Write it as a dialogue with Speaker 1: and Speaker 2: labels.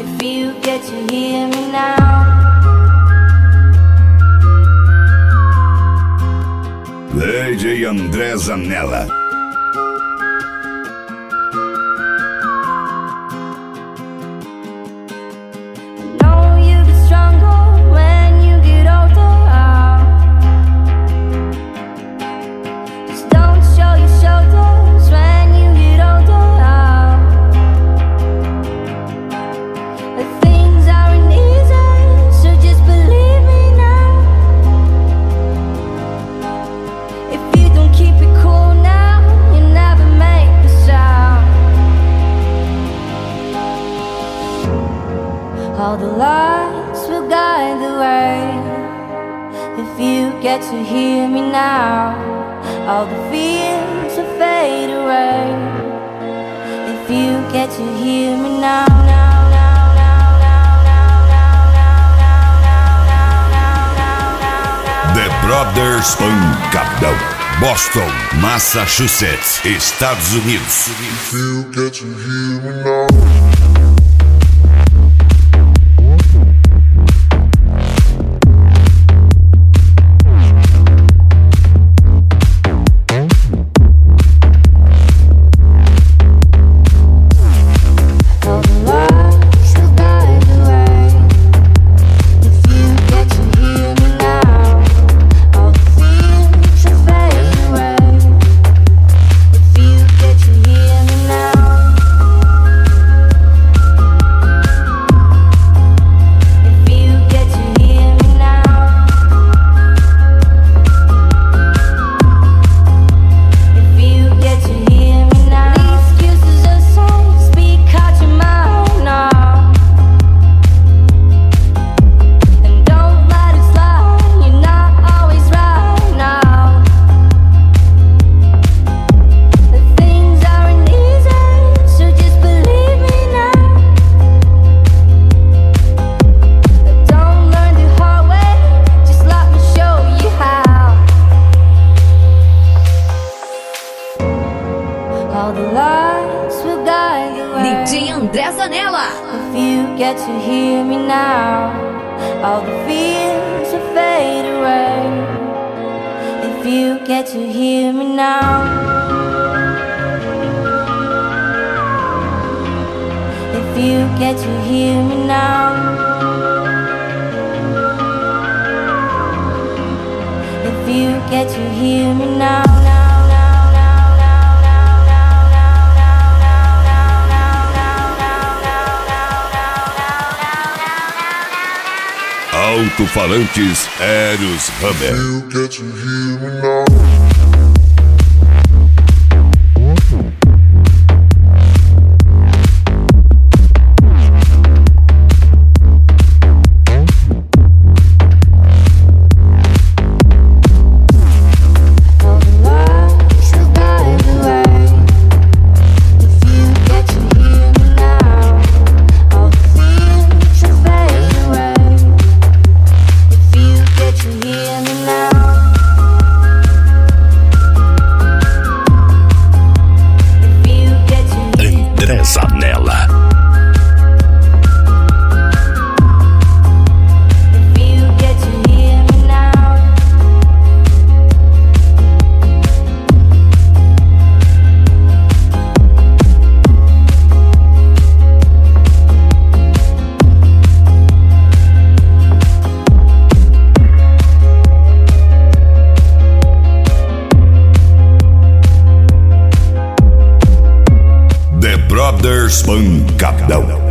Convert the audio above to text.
Speaker 1: If you get to hear me now.
Speaker 2: DJ André Zanella.
Speaker 1: All the lights will guide the way. If you get to hear me now, all the fears will fade away. If you get to hear me now.
Speaker 2: The Brothers Pancadão, Boston, Massachusetts, Estados Unidos.
Speaker 3: If you get to hear me now.
Speaker 1: All the lights will guide the way.
Speaker 4: DJ André Zanella.
Speaker 1: If you get to hear me now, all the fears will fade away. If you get to hear me now. If you get to hear me now. If you get to hear me now.
Speaker 2: Alto-falantes Eros Hammer.
Speaker 3: You get to hear me now.
Speaker 2: Zanella. The Brothers Pancadão.